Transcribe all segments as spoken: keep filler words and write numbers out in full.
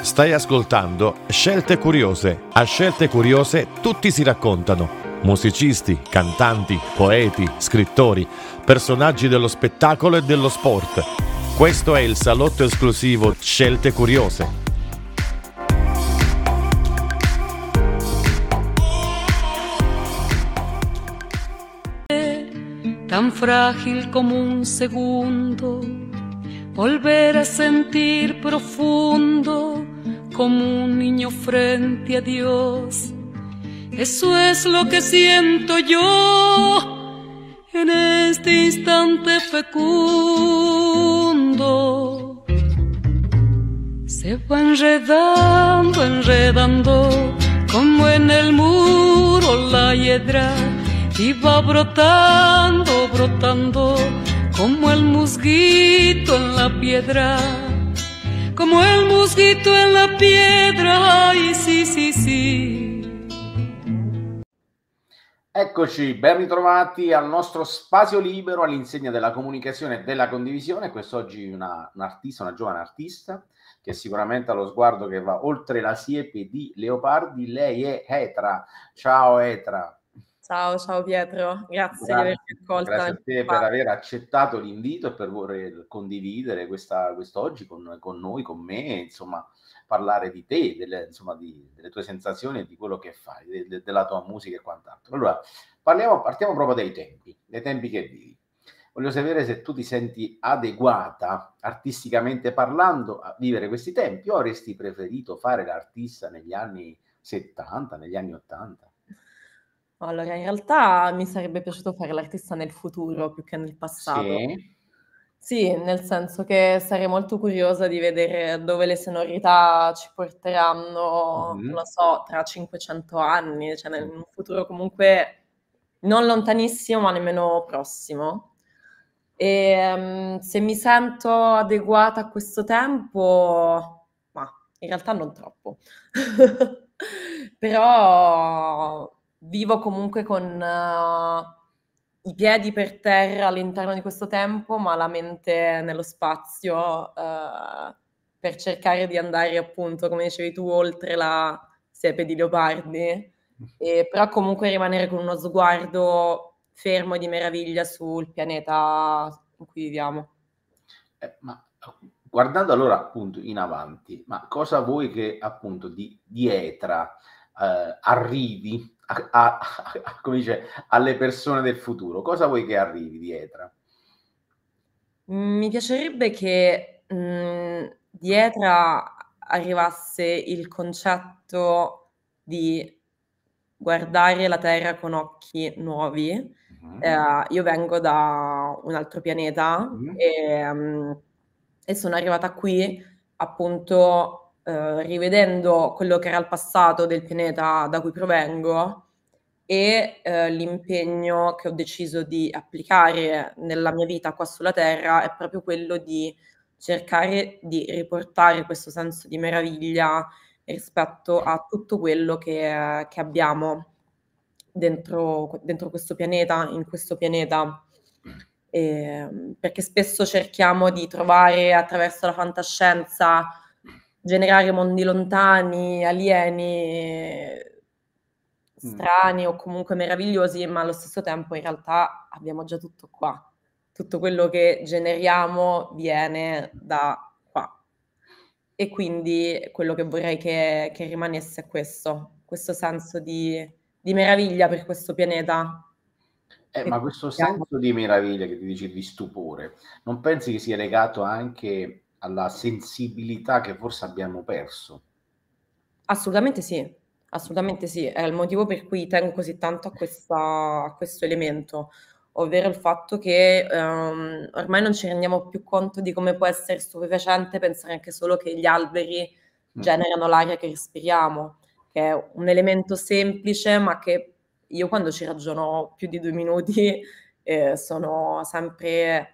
Stai ascoltando Scelte Curiose. A Scelte Curiose tutti si raccontano. Musicisti, cantanti, poeti, scrittori, personaggi dello spettacolo e dello sport. Questo è il salotto esclusivo Scelte Curiose. Tan frágil como un segundo, volver a sentir profundo como un niño frente a Dios. Eso es lo que siento yo en este instante fecundo. Se va enredando, enredando, como en el muro la hiedra, y va brotando, brotando, como el musguito en la piedra, como el musguito en la piedra, ay sì sì sì. Eccoci, ben ritrovati al nostro spazio libero all'insegna della comunicazione e della condivisione. Quest'oggi una, un artista, una giovane artista, che sicuramente ha lo sguardo che va oltre la siepe di Leopardi. Lei è Etra. Ciao Etra. Ciao, ciao Pietro, grazie Gra- di avermi accolta. Grazie a te per aver accettato l'invito e per voler condividere questa, quest'oggi con, con noi, con me, insomma, parlare di te, delle, insomma, di, delle tue sensazioni e di quello che fai, de, de, della tua musica e quant'altro. Allora, parliamo, partiamo proprio dai tempi, dai tempi che vivi. Voglio sapere se tu ti senti adeguata, artisticamente parlando, a vivere questi tempi, o avresti preferito fare l'artista negli anni settanta, negli anni ottanta? Allora, in realtà mi sarebbe piaciuto fare l'artista nel futuro più che nel passato. Sì. Sì, nel senso che sarei molto curiosa di vedere dove le sonorità ci porteranno, Mhm. non lo so, tra cinquecento anni, cioè in un futuro comunque non lontanissimo, ma nemmeno prossimo. E um, se mi sento adeguata a questo tempo, ma in realtà non troppo. Però vivo comunque con uh, i piedi per terra all'interno di questo tempo, ma la mente nello spazio, uh, per cercare di andare appunto, come dicevi tu, oltre la siepe di Leopardi, e però comunque rimanere con uno sguardo fermo e di meraviglia sul pianeta in cui viviamo. Eh, ma guardando allora appunto in avanti, ma cosa vuoi che appunto di, di Etra eh, arrivi a, a, a, come dice, alle persone del futuro? Cosa vuoi che arrivi di Etra? Mi piacerebbe che mh, di Etra arrivasse il concetto di guardare la Terra con occhi nuovi. Mhm. Eh, io vengo da un altro pianeta Mhm. e, mm, e sono arrivata qui appunto eh, rivedendo quello che era il passato del pianeta da cui provengo e eh, l'impegno che ho deciso di applicare nella mia vita qua sulla Terra è proprio quello di cercare di riportare questo senso di meraviglia rispetto a tutto quello che, che abbiamo dentro, dentro questo pianeta, in questo pianeta. Ehm, perché spesso cerchiamo di trovare attraverso la fantascienza, generare mondi lontani, alieni, strani o comunque meravigliosi, ma allo stesso tempo in realtà abbiamo già tutto qua. Tutto quello che generiamo viene da qua. E quindi quello che vorrei che, che rimanesse è questo, questo senso di, di meraviglia per questo pianeta. Eh, che ma questo abbiamo. senso di meraviglia che ti dici di stupore, non pensi che sia legato anche alla sensibilità che forse abbiamo perso? Assolutamente sì, assolutamente sì. È il motivo per cui tengo così tanto a questa a questo elemento, ovvero il fatto che, ehm, ormai non ci rendiamo più conto di come può essere stupefacente pensare anche solo che gli alberi Mm. generano l'aria che respiriamo, che è un elemento semplice, ma che io quando ci ragiono più di due minuti, ehm, sono sempre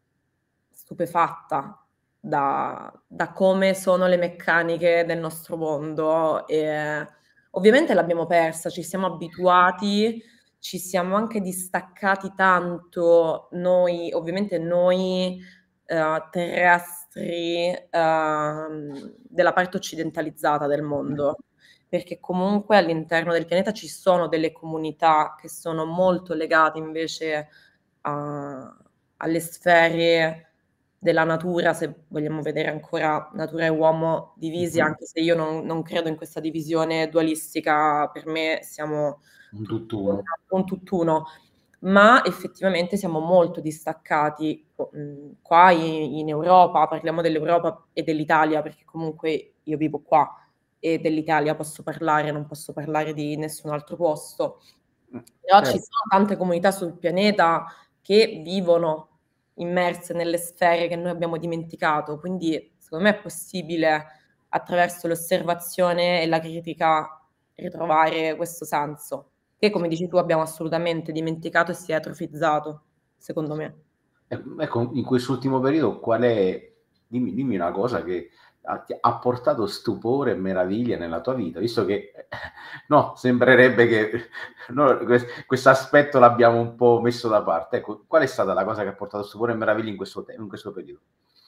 stupefatta da da come sono le meccaniche del nostro mondo e ovviamente l'abbiamo persa, ci siamo abituati, ci siamo anche distaccati tanto noi ovviamente noi, ehm, altri ehm, della parte occidentalizzata del mondo, perché comunque all'interno del pianeta ci sono delle comunità che sono molto legate invece a alle sfere della natura, se vogliamo vedere ancora natura e uomo divisi, Mh-mh. anche se io non non credo in questa divisione dualistica, per me siamo Un tutti tutt'uno. un tutt'uno, ma effettivamente siamo molto distaccati qu mhmm, qua i in Europa, parliamo dell'Europa e dell'Italia, perché comunque io vivo qua e dell'Italia posso parlare, non posso parlare di nessun altro posto. Mh, Però ci certo. sono tante comunità sul pianeta che vivono immerse nelle sfere che noi abbiamo dimenticato, quindi secondo me è possibile, attraverso l'osservazione e la critica, ritrovare questo senso, che come dici tu abbiamo assolutamente dimenticato e si è atrofizzato, secondo me. E ecco, in quest'ultimo periodo qual è dimmi dimmi una cosa che ha ti ha portato stupore e meraviglia nella tua vita, visto che no, sembrerebbe che no, ques quest'aspetto l'abbiamo un po' messo da parte. Ecco, qual è stata la cosa che ha portato stupore e meraviglia in questo te in questo periodo?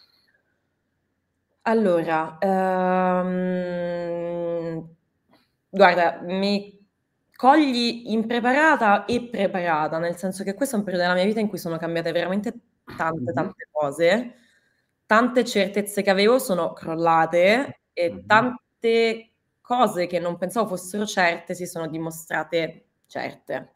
Allora, ehm, guarda, mi cogli impreparata e preparata, nel senso che questo è un periodo della mia vita in cui sono cambiate veramente tante, Mh-mh. tante cose. Tante certezze che avevo sono crollate e Mh-mh. tante cose che non pensavo fossero certe si sono dimostrate certe.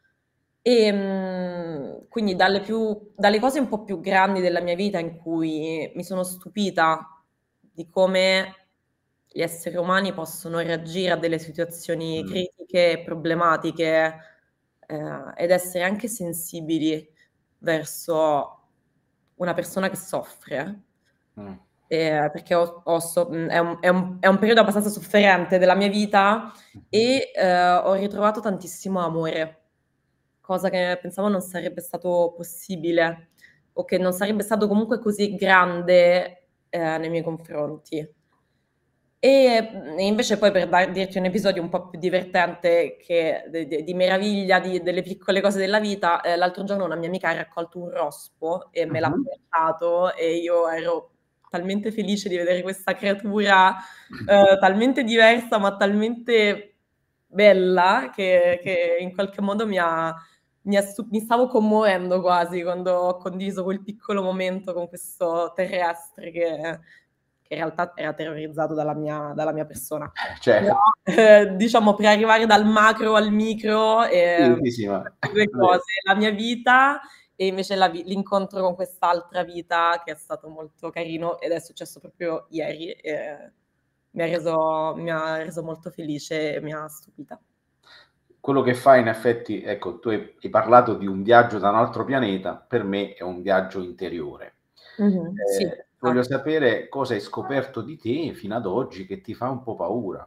Ehm, quindi dalle più dalle cose un po' più grandi della mia vita in cui mi sono stupita di come gli esseri umani possono reagire a delle situazioni Mh. critiche e problematiche, ehm, ed essere anche sensibili verso una persona che soffre. Mh. Ehm, perché ho ho so mhmm, è un è un è un periodo abbastanza sofferente della mia vita Mh-mh. e, ehm, ho ritrovato tantissimo amore, cosa che pensavo non sarebbe stato possibile o che non sarebbe stato comunque così grande, ehm, nei miei confronti. E, mhmm, e invece poi per dar dirti un episodio un po' più divertente che de de di meraviglia di delle piccole cose della vita, ehm, l'altro giorno una mia amica ha raccolto un rospo e me l'ha Mh-mh. portato e io ero talmente felice di vedere questa creatura, uhm, talmente diversa, ma talmente bella che che in qualche modo mi ha mi ha stu mi stavo commuovendo quasi quando ho condiviso quel piccolo momento con questo terrestre che che in realtà era terrorizzato dalla mia dalla mia persona. Però, Certo. ehm, diciamo per arrivare dal macro al micro, Sì, ehm, sì, sì, ma queste due vero. cose, la mia vita e invece la vi l'incontro con quest'altra vita che è stato molto carino ed è successo proprio ieri, e mi ha reso mi ha reso molto felice e mi ha stupita. Quello che fai in effetti ecco, tu hai hai parlato di un viaggio da un altro pianeta, per me è un viaggio interiore. Mh-mh, sì, Ehm, voglio esatto. sapere cosa hai scoperto di te fino ad oggi che ti fa un po' paura.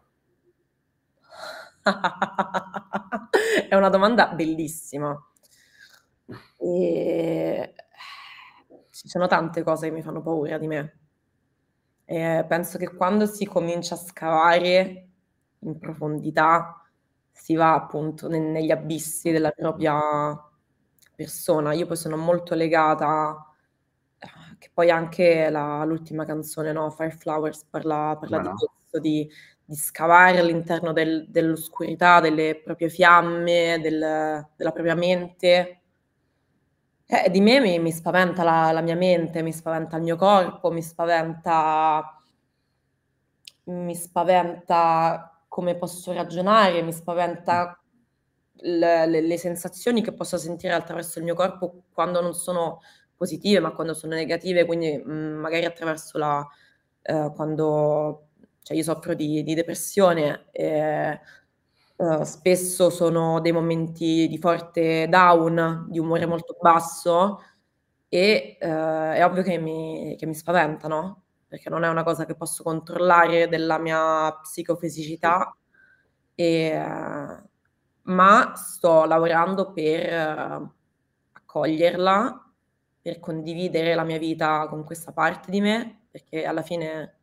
È una domanda bellissima. Ehm, ci sono tante cose che mi fanno paura di me. Ehm, penso che quando si comincia a scavare in profondità, si va appunto ne negli abissi della propria persona. Io poi sono molto legata ehm, che poi anche la l'ultima canzone, no, Fire Flowers parla parla Come di no? questo, di di scavare all'interno del dell'oscurità, delle proprie fiamme, del della propria mente. Eh, di me mi mi spaventa la la mia mente, mi spaventa il mio corpo, mi spaventa mi spaventa come posso ragionare, mi Mh. spaventa l le le sensazioni che posso sentire attraverso il mio corpo quando non sono positive, ma quando sono negative, quindi, mhmm, magari attraverso la ehm, quando cioè io soffro di di depressione e, uhm, spesso sono dei momenti di forte down, di umore Mh. molto basso e, uhm, è ovvio che mi che mi spaventa, no, perché non è una cosa che posso controllare della mia Sì. psicofisicità, ehm, ma sto lavorando per accoglierla, per condividere la mia vita con questa parte di me, perché alla fine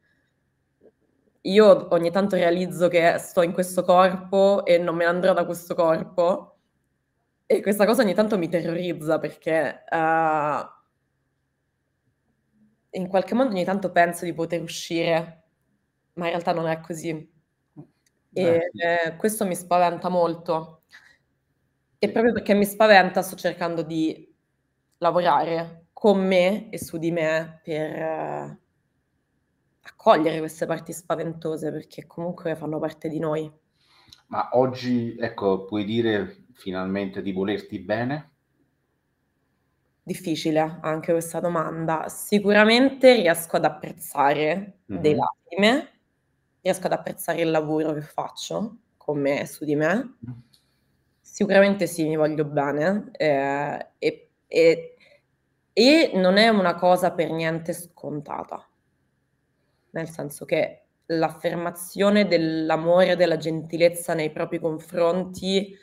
io ogni tanto realizzo che sto in questo corpo e non me ne andrò da questo corpo e questa cosa ogni tanto mi terrorizza perché, uhm in qualche modo ogni tanto penso di poter uscire, ma in realtà non è così. E Eh, sì. eh, questo mi spaventa molto. E Sì. proprio perché mi spaventa sto cercando di lavorare con me e su di me per eh, accogliere queste parti spaventose, perché comunque fanno parte di noi. Ma oggi, ecco, puoi dire finalmente di volerti bene? Difficile anche questa domanda. Sicuramente riesco ad apprezzare dei Mh-mh. lati di me, riesco ad apprezzare il lavoro che faccio con me e su di me. Mh. Sicuramente sì, mi voglio bene, ehm, e e e non è una cosa per niente scontata. Nel senso che l'affermazione dell'amore e della gentilezza nei propri confronti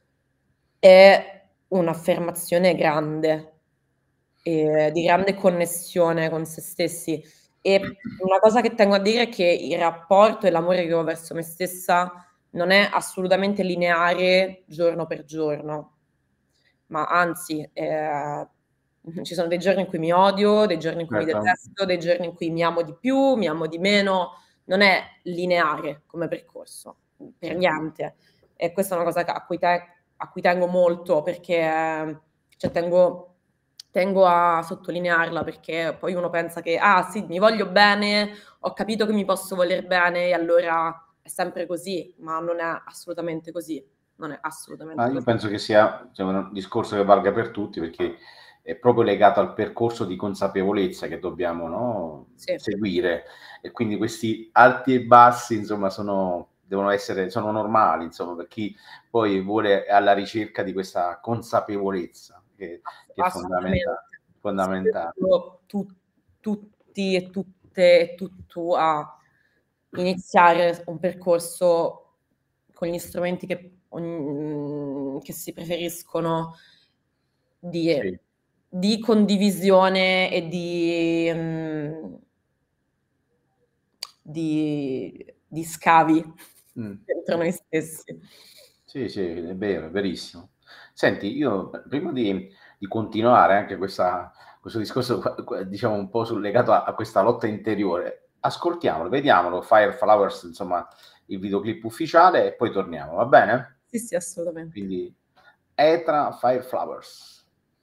è un'affermazione grande, ehm, di grande connessione con se stessi. E una cosa che tengo a dire è che il rapporto e l'amore che ho verso me stessa non è assolutamente lineare giorno per giorno, ma anzi, ehm, ci sono dei giorni in cui mi odio, dei giorni in cui mi Certo. detesto, dei giorni in cui mi amo di più, mi amo di meno. Non è lineare come percorso, per Sì. niente. E questa è una cosa che a cui te a cui tengo molto perché cioè tengo tengo a sottolinearla, perché poi uno pensa che: "Ah sì, mi voglio bene, ho capito che mi posso voler bene e allora è sempre così", ma non è assolutamente così. Non è Ma assolutamente io così. penso che sia, cioè, un discorso che valga per tutti, perché è proprio legato al percorso di consapevolezza che dobbiamo, no, Sì, seguire, e quindi questi alti e bassi, insomma, sono devono essere sono normali, insomma, per chi poi vuole è alla ricerca di questa consapevolezza che che è assolutamente. fondamenta fondamentale. Spingo tu tutti e tutte e tutto a iniziare un percorso con gli strumenti che ogn che si preferiscono di Sì. di condivisione e di mhmm, di di scavi Mh. dentro noi stessi. Sì, sì, è vero, è verissimo. Senti, io p prima di di continuare anche questa questo discorso qua qua diciamo un po' sul legato a a questa lotta interiore, ascoltiamolo, vediamolo, Fire Flowers, insomma, il videoclip ufficiale e poi torniamo, va bene? Sì, sì, assolutamente. Quindi Etra, Fire Flowers.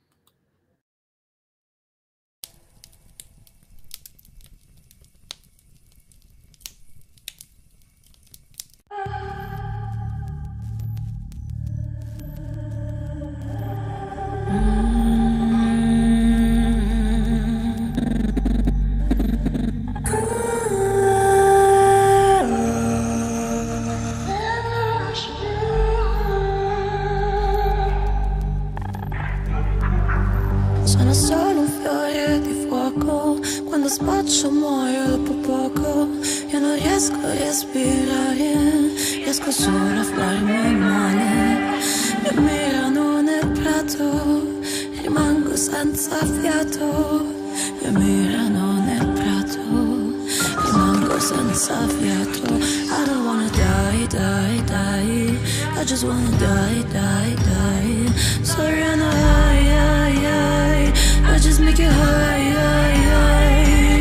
Sono solo un fiore di fuoco, quando sboccio muoio dopo poco. Io non riesco a respirare, riesco solo a farmi male. Mi mirano nel prato, rimango senza fiato. Mi mirano nel prato, rimango senza fiato. I don't wanna die, die, die. I just wanna die, die, die. Surrender, high, high, high. I just make it high, high, high.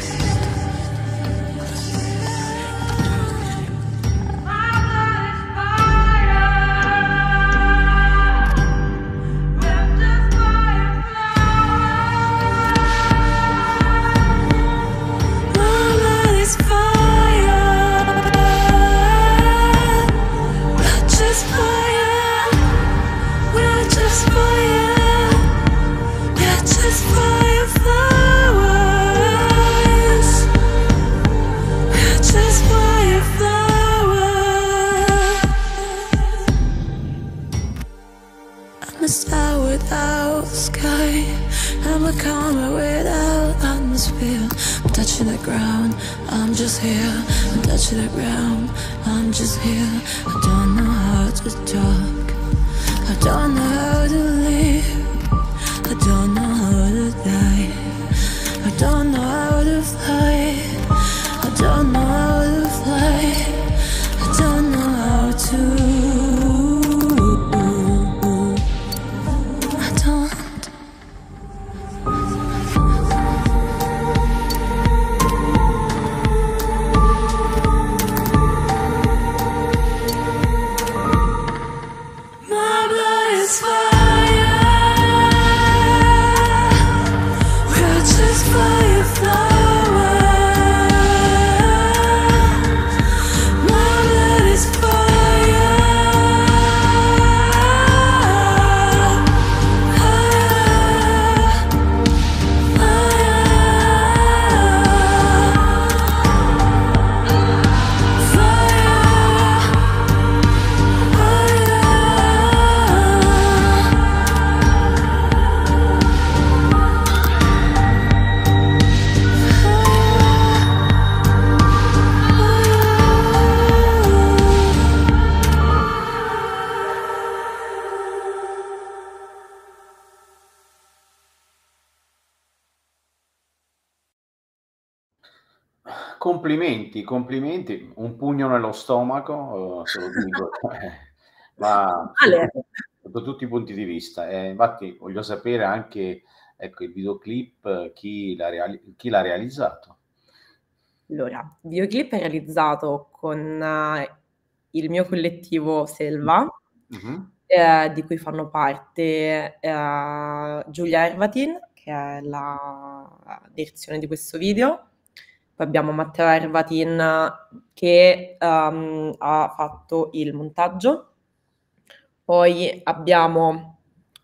I'm a star without sky. I'm a comet without atmosphere. I'm touching the ground, I'm just here. I'm touching the ground, I'm just here. I don't know how to talk, I don't know how to live, I don't know how to die, I don't know how to fly, I don't know how to fly, I don't know how to. I don't. Complimenti, complimenti, un pugno nello stomaco, eh, te lo dico, ma Male. sotto, sotto tutti i punti di vista. E infatti voglio sapere anche, ecco, il videoclip, eh, chi l'ha reali- chi l'ha realizzato. Allora, il videoclip è realizzato con eh, il mio collettivo Selva, Mhm, eh, di cui fanno parte eh, Giulia Ervatin, che è la direzione di questo video. Poi abbiamo Matteo Ervatin che ehm, ha fatto il montaggio. Poi abbiamo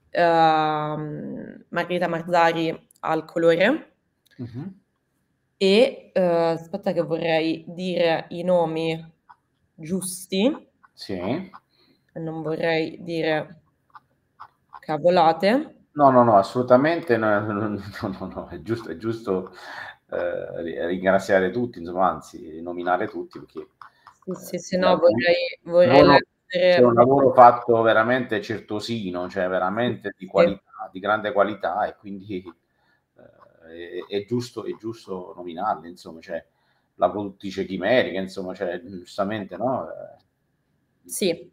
ehm, Margherita Marzari al colore. mhm. E eh, aspetta che vorrei dire i nomi giusti Sì. e non vorrei dire cavolate. No, no, no, assolutamente no, no, no, no, no, è giusto, è giusto eh, ri- ringraziare tutti, insomma, anzi, nominare tutti perché Sì, sì, eh, sì, no, la- vorrei, vorrei lavoro- c'è leggere. un lavoro fatto veramente certosino, cioè veramente di Sì, qualità, di grande qualità e quindi eh, è, è giusto, è giusto nominarli, insomma, cioè la produttrice chimerica, insomma, cioè, giustamente, no? Eh, sì.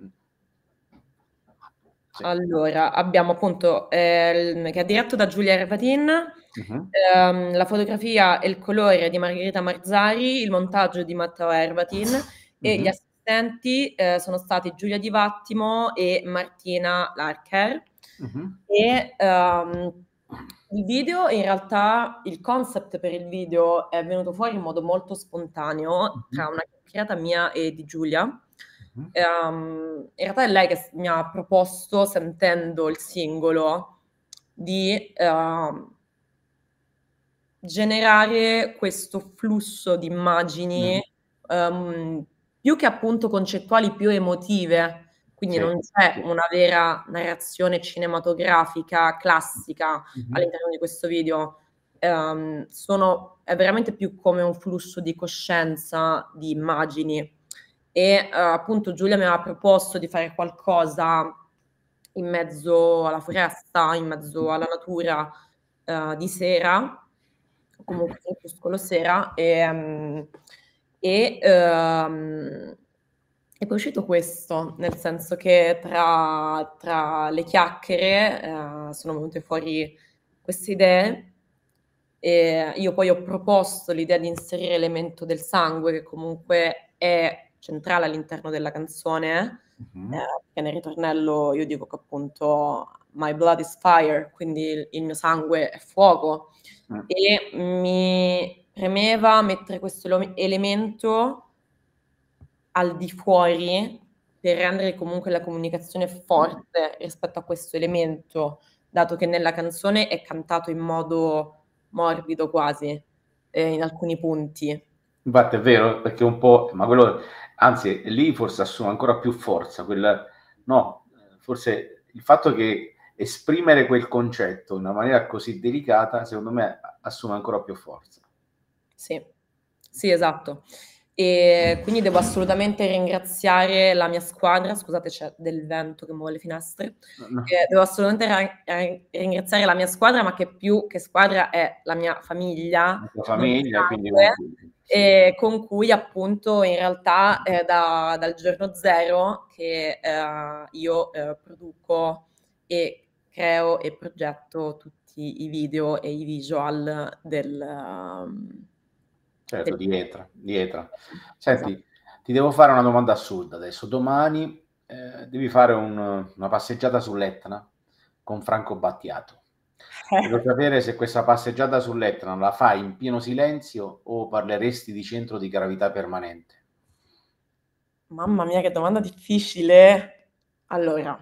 sì. Allora, abbiamo appunto eh, il- che è diretto da Giulia Ervatin, Mhm, ehm, la fotografia e il colore di Margherita Marzari, il montaggio di Matteo Ervatin e gli mhm, assistenti eh, sono stati Giulia Di Vattimo e Martina Larcher. mhm, E ehm, il video, in realtà, il concept per il video è venuto fuori in modo molto spontaneo tra mhm, una chiacchierata mia e di Giulia. mhm. Ehm, in realtà è lei che s- mi ha proposto, sentendo il singolo, di ehm, generare questo flusso di immagini, Mhm. ehm, più che appunto concettuali, più emotive. Quindi Sì, non c'è sì. una vera narrazione cinematografica classica Mhm. all'interno di questo video. Ehm, sono, è veramente più come un flusso di coscienza di immagini. E eh, appunto Giulia mi aveva proposto di fare qualcosa in mezzo alla foresta, in mezzo alla natura, eh, di sera, comunque crepuscolo sera, e, mm, e, ehm, è poi uscito questo, nel senso che tra, tra le chiacchiere eh, sono venute fuori queste idee e io poi ho proposto l'idea di inserire l'elemento del sangue, che comunque è centrale all'interno della canzone, eh, Mhm. che nel ritornello io dico che appunto My blood is fire, quindi il, il mio sangue è fuoco, Mm. e mi premeva mettere questo elo- elemento al di fuori per rendere comunque la comunicazione forte rispetto a questo elemento, dato che nella canzone è cantato in modo morbido quasi, eh, in alcuni punti. Infatti è vero, perché un po', ma quello, anzi, lì forse assume ancora più forza, quel, no, forse il fatto che esprimere quel concetto in una maniera così delicata, secondo me assume ancora più forza. Sì, sì, esatto. E quindi devo assolutamente ringraziare la mia squadra. Scusate, c'è del vento che muove le finestre. No, no, Eh, devo assolutamente ra- ra- ringraziare la mia squadra, ma che più che squadra è la mia famiglia, la tua non famiglia, quindi con sangue, cui, sì. e con cui appunto in realtà è da- dal giorno zero che eh, io eh, produco e creo e progetto tutti i video e i visual del, um, Certo, del- dietro, dietro. Esatto. Senti, ti devo fare una domanda assurda adesso. Domani eh, devi fare un- una passeggiata sull'Etna con Franco Battiato. Voglio sapere se questa passeggiata sull'Etna la fai in pieno silenzio o parleresti di centro di gravità permanente. Mamma mia, che domanda difficile. Allora,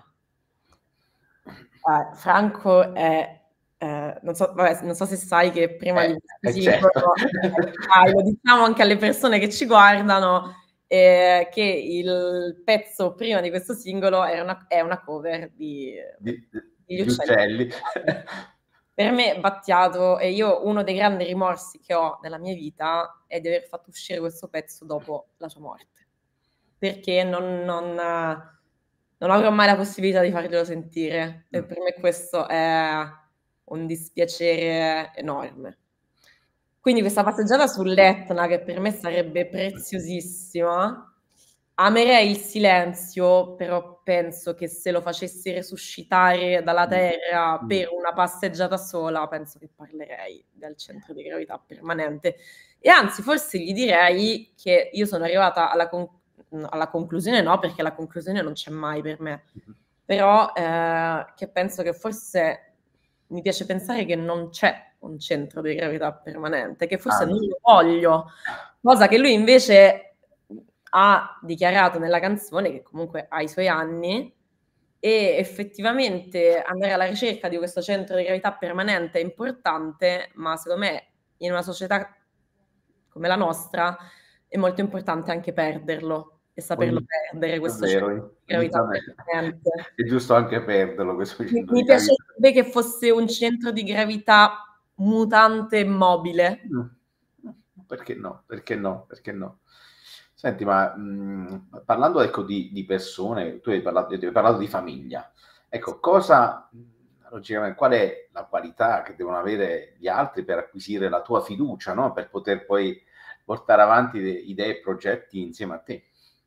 eh, Franco è, eh, non so, vabbè, non so se sai che prima di Eh, questo eh, singolo, certo. eh, sai, lo diciamo anche alle persone che ci guardano, eh, che il pezzo prima di questo singolo era una- è una cover di, Di, di Gli di Uccelli. uccelli. Per me Battiato, e io uno dei grandi rimorsi che ho nella mia vita è di aver fatto uscire questo pezzo dopo la sua morte, perché non, non, eh, non avrò mai la possibilità di farglielo sentire e Mm. per me questo è un dispiacere enorme. Quindi questa passeggiata sull'Etna, che per me sarebbe preziosissima, amerei il silenzio, però penso che se lo facessi resuscitare dalla Mm. terra Mm. per una passeggiata sola, penso che parlerei del centro di gravità permanente. E anzi, forse gli direi che io sono arrivata alla, con- alla conclusione, no, perché la conclusione non c'è mai per me, però eh, che penso che forse mi piace pensare che non c'è un centro di gravità permanente, che forse non Anzi, lo voglio, cosa che lui invece ha dichiarato nella canzone, che comunque ha i suoi anni, e effettivamente andare alla ricerca di questo centro di gravità permanente è importante, ma secondo me in una società come la nostra è molto importante anche perderlo e saperlo ogni- perdere è questo centro vero, di ogni gravità tanto è, permanente. è giusto anche perderlo questo Mi, centro mi di gravità. piacerebbe che fosse un centro di gravità mutante e mobile. Mm. Perché no? Perché no? Perché no? Senti, ma mh, parlando ecco, di, di persone, tu hai parlato, hai parlato di famiglia. Ecco, cosa, logicamente, qual è la qualità che devono avere gli altri per acquisire la tua fiducia, no? Per poter poi portare avanti de- idee e progetti insieme a te?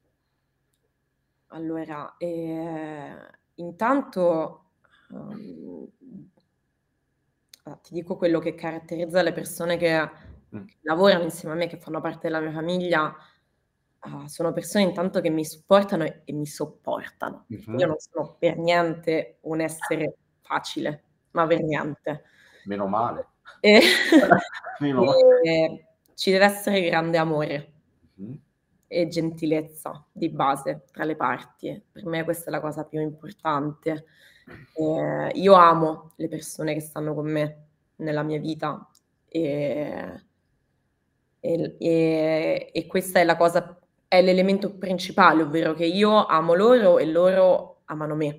Allora, eh, intanto um, ah, ti dico quello che caratterizza le persone che, Mm. che lavorano insieme a me, che fanno parte della mia famiglia. Ah, sono persone intanto che mi supportano e, e mi sopportano, perché io Mhm. non sono per niente un essere facile, ma per niente. Meno male. E, Meno male. e ci deve essere grande amore Mhm. e gentilezza di base tra le parti. Per me questa è la cosa più importante. Eh, io amo le persone che stanno con me nella mia vita e, e- e- e questa è la cosa, è l'elemento principale, ovvero che io amo loro e loro amano me.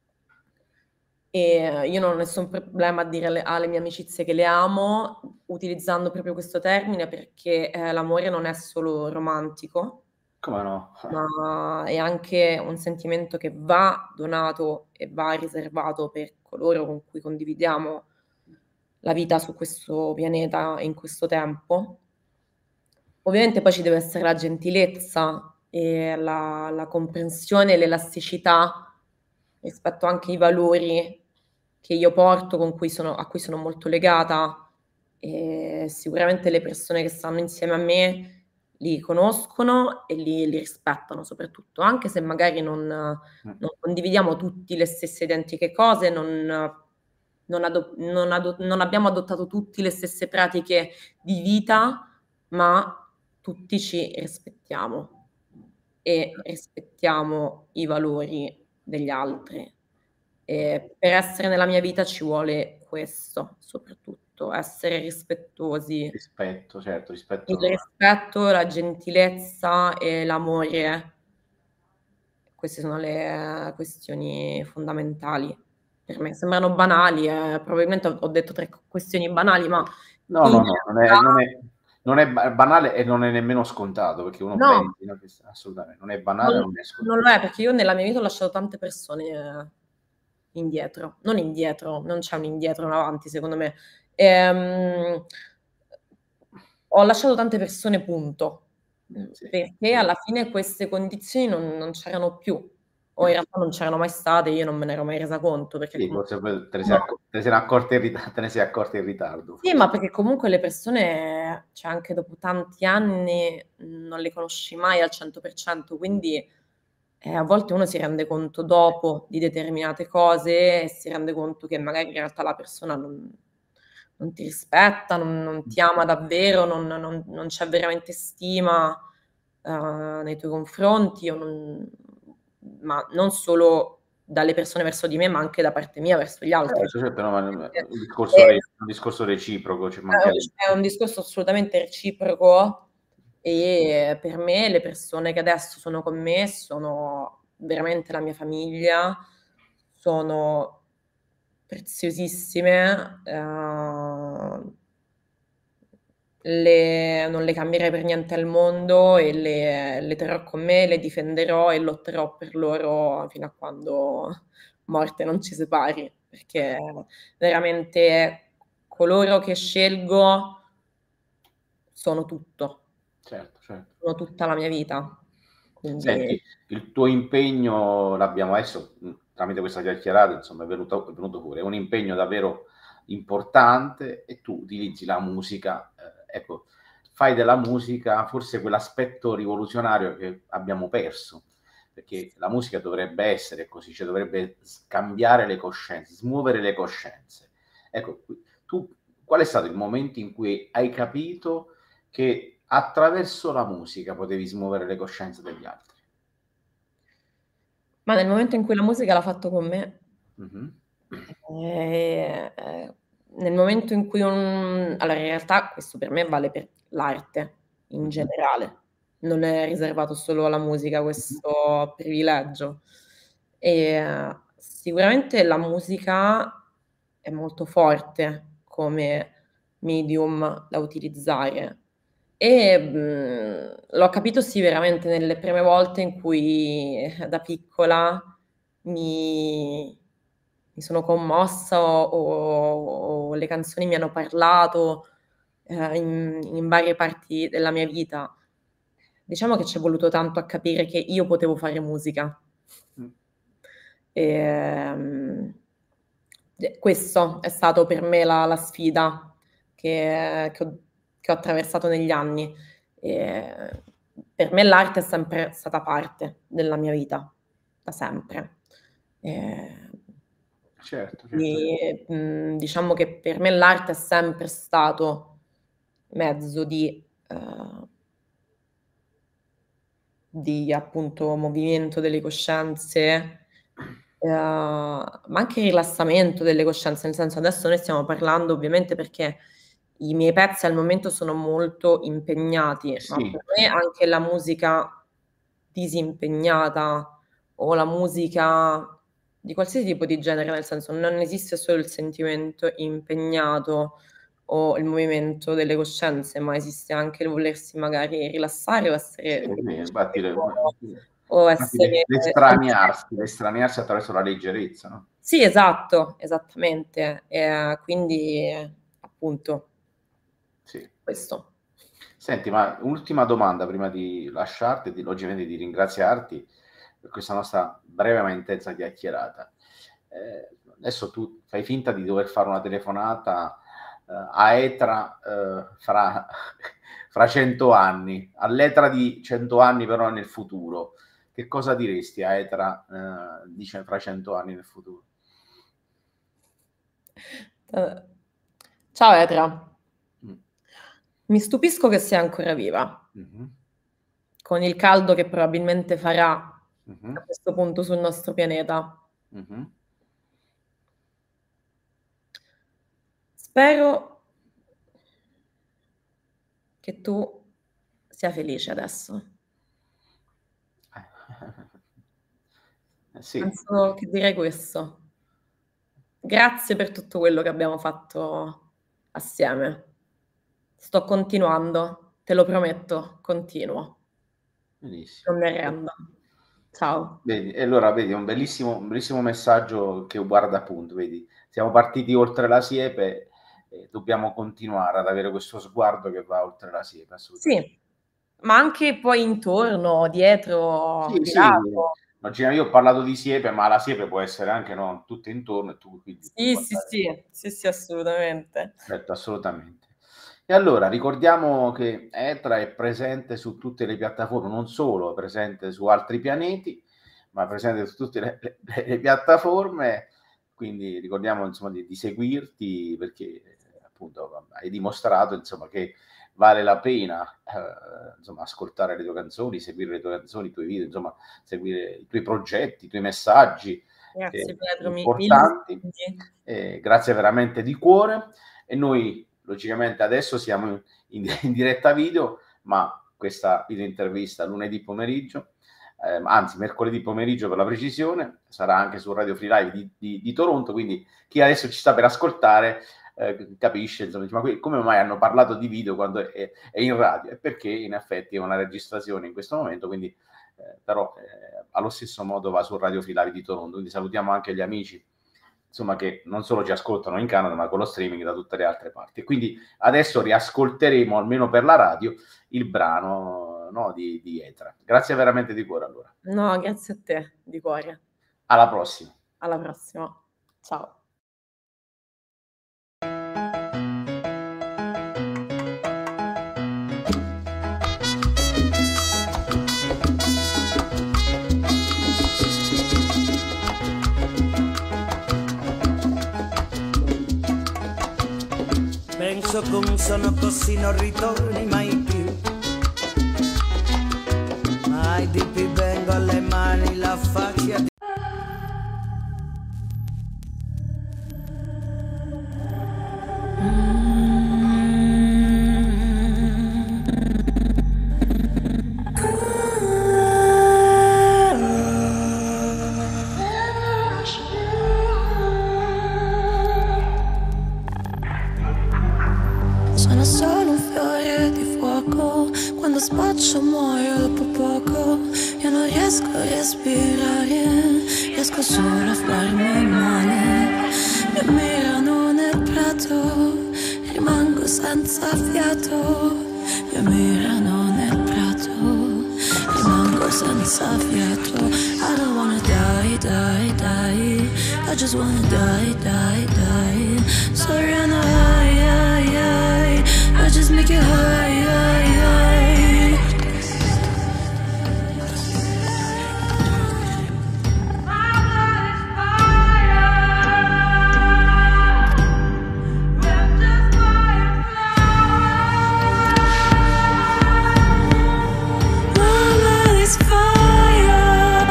E io non ho nessun problema a dire alle, alle mie amicizie che le amo, utilizzando proprio questo termine, perché eh, l'amore non è solo romantico, Come no? ma è anche un sentimento che va donato e va riservato per coloro con cui condividiamo la vita su questo pianeta e in questo tempo. Ovviamente poi ci deve essere la gentilezza e la, la comprensione e l'elasticità rispetto anche ai valori che io porto, con cui sono, a cui sono molto legata. E sicuramente le persone che stanno insieme a me li conoscono e li, li rispettano soprattutto, anche se magari non, non condividiamo tutti le stesse identiche cose, non, non ado- non ado- non abbiamo adottato tutte le stesse pratiche di vita, ma tutti ci rispettiamo e rispettiamo i valori degli altri. E per essere nella mia vita ci vuole questo, soprattutto, essere rispettosi. Rispetto, certo, Il rispetto. rispetto, la gentilezza e l'amore, queste sono le eh, questioni fondamentali per me. Sembrano banali, eh, probabilmente ho ho detto tre questioni banali, ma No, in no, no, non è, realtà non è, non è ba- banale e non è nemmeno scontato, perché uno no, pensi, no, che sia- assolutamente, non è non, banale, non è non scontato. lo è, perché io nella mia vita ho lasciato tante persone eh, indietro, non indietro, non c'è un indietro, un avanti, secondo me. Ehm, ho lasciato tante persone, punto. Mm, Sì, perché sì. alla fine queste condizioni non, non c'erano più, o in realtà non c'erano mai state, io non me ne ero mai resa conto, perché Sì, comunque forse poi te ne sei, uno- acc- te ne sei accorta in ritardo, te ne sei accorta in ritardo, sì, forse. ma perché comunque le persone, cioè anche dopo tanti anni, mh, non le conosci mai al cento per cento, quindi eh, a volte uno si rende conto dopo di determinate cose e si rende conto che magari in realtà la persona non, non ti rispetta, non, non ti ama davvero, non, non- non c'è veramente stima eh, nei tuoi confronti, o non- ma non solo dalle persone verso di me, ma anche da parte mia verso gli altri. Certo, certo, no, ma non- Eh, un discorso, re- eh, un discorso reciproco, ci è un mancherebbe. è un discorso assolutamente reciproco e per me le persone che adesso sono con me sono veramente la mia famiglia, sono preziosissime, ehm, le- non le cambierei per niente al mondo e le, le terrò con me, le difenderò e lotterò per loro fino a quando morte non ci separi, perché veramente coloro che scelgo sono tutto. Certo, certo. Sono tutta la mia vita. Quindi Senti, il tuo impegno l'abbiamo adesso, mhmm, tramite questa chiacchierata, insomma, è venuto è venuto fuori. È un impegno davvero importante e tu utilizzi la musica, ehm, ecco, fai della musica forse quell'aspetto rivoluzionario che abbiamo perso, perché la musica dovrebbe essere così, cioè dovrebbe scambiare le coscienze, smuovere le coscienze. Ecco, qui tu qual è stato il momento in cui hai capito che attraverso la musica potevi smuovere le coscienze degli altri? Ma nel momento in cui la musica l'ha fatto con me. Mh-mh. Ehm, ehm, nel momento in cui un allora in realtà questo per me vale per l'arte in Mh-mh. generale, non è riservato solo alla musica Mh-mh. questo privilegio. Ehm, sicuramente la musica è molto forte come medium da utilizzare e, mhmm, l'ho capito sì veramente nelle prime volte in cui, eh, da piccola mi mi sono commossa o o o le canzoni mi hanno parlato, ehm, in in varie parti della mia vita. Diciamo che c'è voluto tanto a capire che io potevo fare musica. Mh. Ehm, de questo è stato per me la la sfida che che ho che ho attraversato negli anni. Ehm, per me l'arte è sempre stata parte della mia vita, da sempre. Ehm, Certo, certo. quindi, mhmm, diciamo che per me l'arte è sempre stato mezzo di ehm di appunto movimento delle coscienze, ehm, ma anche rilassamento delle coscienze, nel senso adesso noi stiamo parlando ovviamente perché i miei pezzi al momento sono molto impegnati, ma Sì, per me anche la musica disimpegnata o la musica di qualsiasi tipo di genere, nel senso non esiste solo il sentimento impegnato o il movimento delle coscienze, ma esiste anche il volersi magari rilassare o sì, essere sì, felici infatti le o infatti l'es essere l'estraniarsi, contenti. l'estraniarsi attraverso la leggerezza, no? Sì, esatto, esattamente. Ehm, quindi appunto Sì. questo. Senti, ma ultima domanda prima di lasciarti e di logicamente di ringraziarti per questa nostra breve ma intensa chiacchierata. Ehm, adesso tu fai finta di dover fare una telefonata, ehm, a Etra, ehm, fra fra cento anni, all'Etra di cento anni però nel futuro. Che cosa diresti a Etra, ehm, dice fra cento anni nel futuro? Uhm, ciao Etra, Mh. mi stupisco che sei ancora viva, Mh-mh. con il caldo che probabilmente farà Mh-mh. a questo punto sul nostro pianeta. Mh-mh. Spero che tu sia felice adesso. Eh sì. Penso che direi questo. Grazie per tutto quello che abbiamo fatto assieme. Sto continuando, te lo prometto, continuo. Benissimo. Non mi arrendo. Ciao. Vedi, e allora vedi è un bellissimo un bellissimo messaggio che guarda appunto, vedi, siamo partiti oltre la siepe e dobbiamo continuare ad avere questo sguardo che va oltre la siepe, assolutamente. Sì, ma anche poi intorno, dietro, Sì, di sì, lato. immagina io ho parlato di siepe, ma la siepe può essere anche, no, tutto intorno e tu quindi puoi Sì, sì, guardare sì, sì, sì, assolutamente. certo, assolutamente. E allora ricordiamo che Etra è presente su tutte le piattaforme, non solo è presente su altri pianeti, ma è presente su tutte le le le piattaforme, quindi ricordiamo insomma di di seguirti perché, ehm, appunto hai dimostrato insomma che vale la pena, ehm, insomma ascoltare le tue canzoni, seguire le tue canzoni, i tuoi video, insomma seguire i tuoi progetti, i tuoi messaggi, Grazie che Pietro, mi mille importanti. scusami. Ehm, grazie veramente di cuore e noi logicamente adesso siamo in in diretta video, ma questa video intervista lunedì pomeriggio, ehm, anzi mercoledì pomeriggio per la precisione, sarà anche su Radio Free Live di di di Toronto, quindi chi adesso ci sta per ascoltare, ehm, capisce insomma, dice: "Ma que come mai hanno parlato di video quando è è in radio?" È perché in effetti è una registrazione in questo momento, quindi ehm, però, ehm, allo stesso modo va su Radio Free Live di Toronto. Quindi salutiamo anche gli amici insomma, che non solo ci ascoltano in Canada, ma con lo streaming da tutte le altre parti. E quindi adesso riascolteremo, almeno per la radio, il brano, no, di, di Etra. Grazie veramente di cuore, allora. No, grazie a te, di cuore. Alla prossima. Alla prossima. Ciao. Penso che un sono così non ritorni mai più, mai di più vengo alle mani la faccia di... Sono solo un fiore di fuoco, quando spaccio muoio dopo poco. Io non riesco a respirare, riesco solo a farmi male. Mi ammirano nel prato, rimango senza fiato. Mi ammirano nel prato, rimango senza fiato. I don't wanna die, die, die. I just wanna die, die, die. Sorry, I'm not high, high, high. I just make you high, high, high. My blood is fire.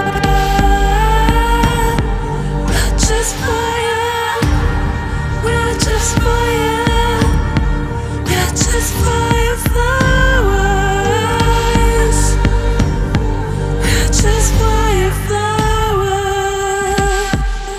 We're just fire. We're just fire. We're just fire flowers. We're just fire flowers.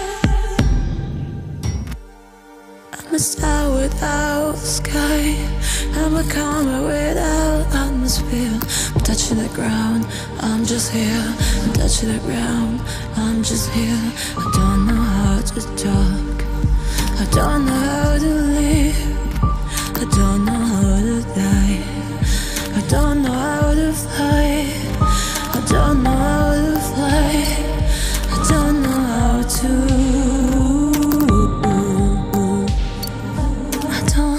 I'm a star without sky. I'm a comet without atmosphere. I'm touching the ground, I'm just here. I'm touching the ground, I'm just here. I don't know how to talk, I don't know how to live, I don't know how to die, I don't know how to fly, I don't know how to fly, I don't know how to. I don't.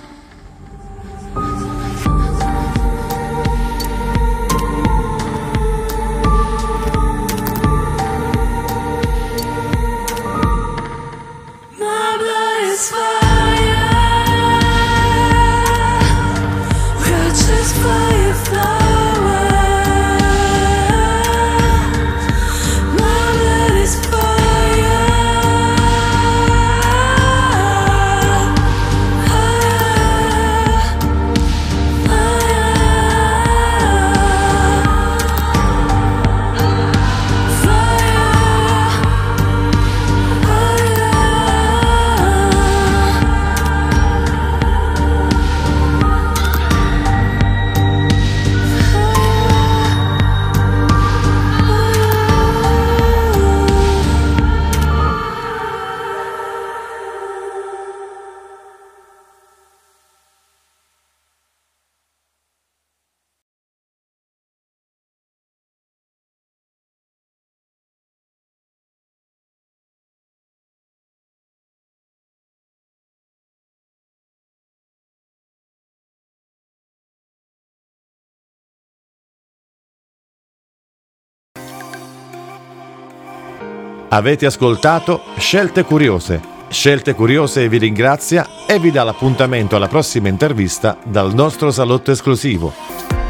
My blood is fire. We're just fire flowers. My blood is fire. Avete ascoltato Scelte Curiose. Scelte Curiose vi ringrazia e vi dà l'appuntamento alla prossima intervista dal nostro salotto esclusivo.